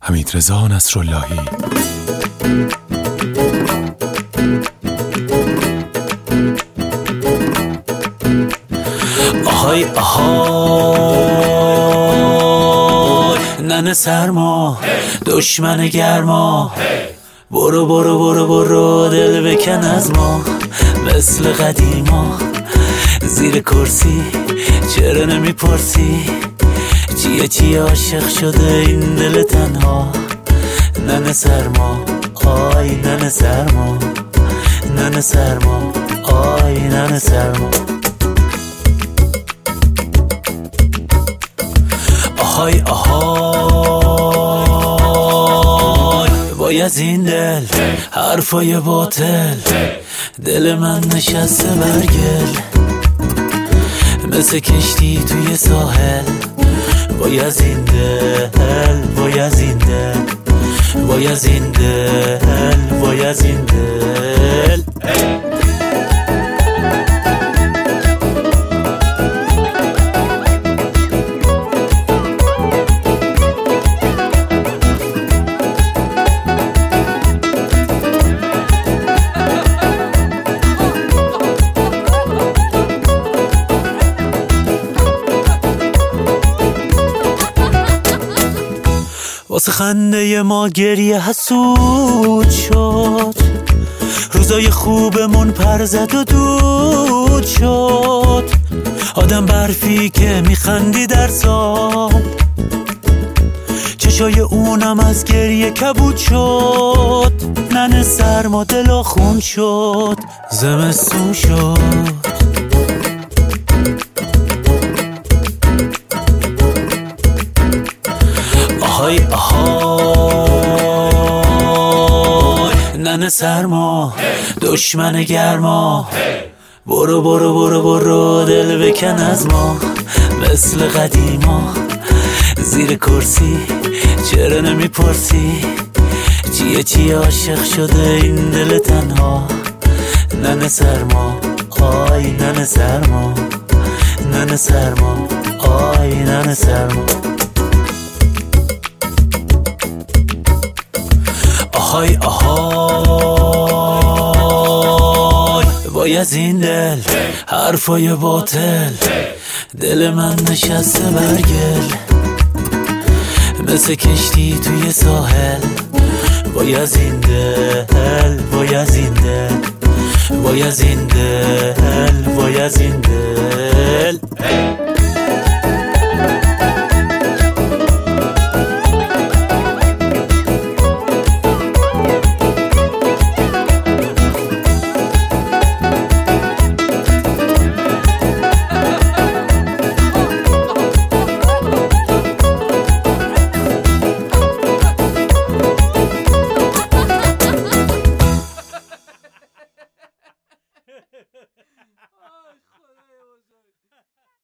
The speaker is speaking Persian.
حمیدرضا نصراللهی. آهای آهای ننه سرما دشمن گرما، برو برو برو برو دل بکن از ما مثل قدیما. زیر کرسی چرا نمیپرسی چیه عاشق شده این دل تنها؟ ننه سرما آی ننه سرما، ننه سرما آی ننه سرما. آهای آهای وای از این دل حرفای باطل، دل من نشسته برگل مثل کشتی توی ساحل. وای از این دل، وای از این دل، وای از این دل، وای از این دل. واسه خنده ما گریه حسود شد، روزای خوبمون پر زد و دود شد. آدم برفی که میخندی در سال، چشای اونم از گریه کبود شد. ننه سرما دل خون شد، زمستون شد. آهای آهای ننه سرما دشمن گرما، برو برو برو برو دل بکن از ما مثل قدیما. زیر کرسی چرا نمیپرسی چیه عاشق شده این دل تنها؟ ننه سرما آی ننه سرما، ننه سرما آی ننه سرما. آهای آهای وای از این دل حرفای باطل، دل من نشسته برگل مثل کشتی توی ساحل. وای از این دل، وای از این دل، وای از این دل، وای از این دل.